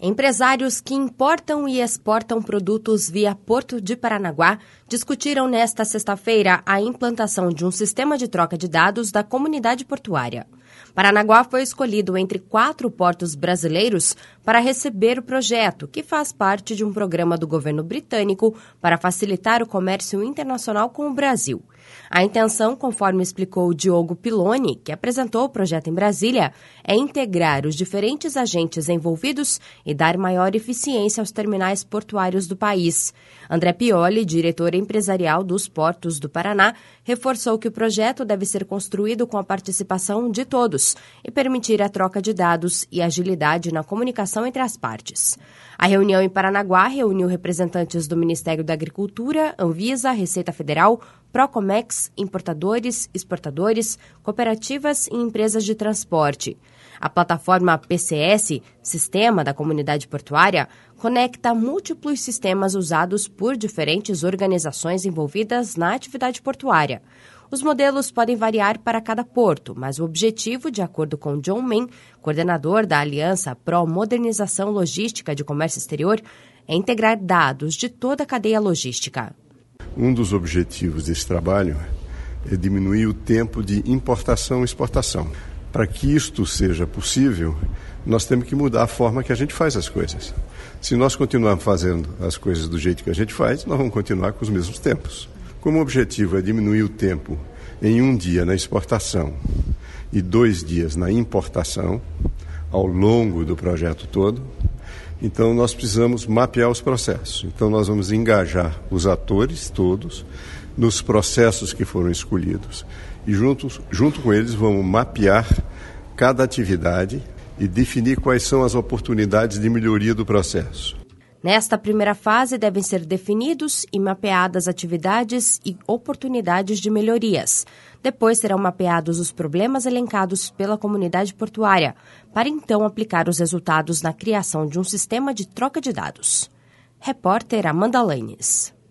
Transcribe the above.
Empresários que importam e exportam produtos via Porto de Paranaguá discutiram nesta sexta-feira a implantação de um sistema de troca de dados da comunidade portuária. Paranaguá foi escolhido entre 4 portos brasileiros para receber o projeto, que faz parte de um programa do governo britânico para facilitar o comércio internacional com o Brasil. A intenção, conforme explicou Diogo Piloni, que apresentou o projeto em Brasília, é integrar os diferentes agentes envolvidos e dar maior eficiência aos terminais portuários do país. André Pioli, diretor empresarial dos Portos do Paraná, reforçou que o projeto deve ser construído com a participação de todos e permitir a troca de dados e agilidade na comunicação entre as partes. A reunião em Paranaguá reuniu representantes do Ministério da Agricultura, Anvisa, Receita Federal, Procomex, importadores, exportadores, cooperativas e empresas de transporte. A plataforma PCS, Sistema da Comunidade Portuária, conecta múltiplos sistemas usados por diferentes organizações envolvidas na atividade portuária. Os modelos podem variar para cada porto, mas o objetivo, de acordo com John Mann, coordenador da Aliança Pro Modernização Logística de Comércio Exterior, é integrar dados de toda a cadeia logística. Um dos objetivos desse trabalho é diminuir o tempo de importação e exportação. Para que isto seja possível, nós temos que mudar a forma que a gente faz as coisas. Se nós continuarmos fazendo as coisas do jeito que a gente faz, nós vamos continuar com os mesmos tempos. Como o objetivo é diminuir o tempo em 1 dia na exportação e 2 dias na importação, ao longo do projeto todo, então nós precisamos mapear os processos. Então nós vamos engajar os atores todos nos processos que foram escolhidos e junto com eles vamos mapear cada atividade e definir quais são as oportunidades de melhoria do processo. Nesta primeira fase, devem ser definidos e mapeadas atividades e oportunidades de melhorias. Depois serão mapeados os problemas elencados pela comunidade portuária, para então aplicar os resultados na criação de um sistema de troca de dados. Repórter Amanda Lanes.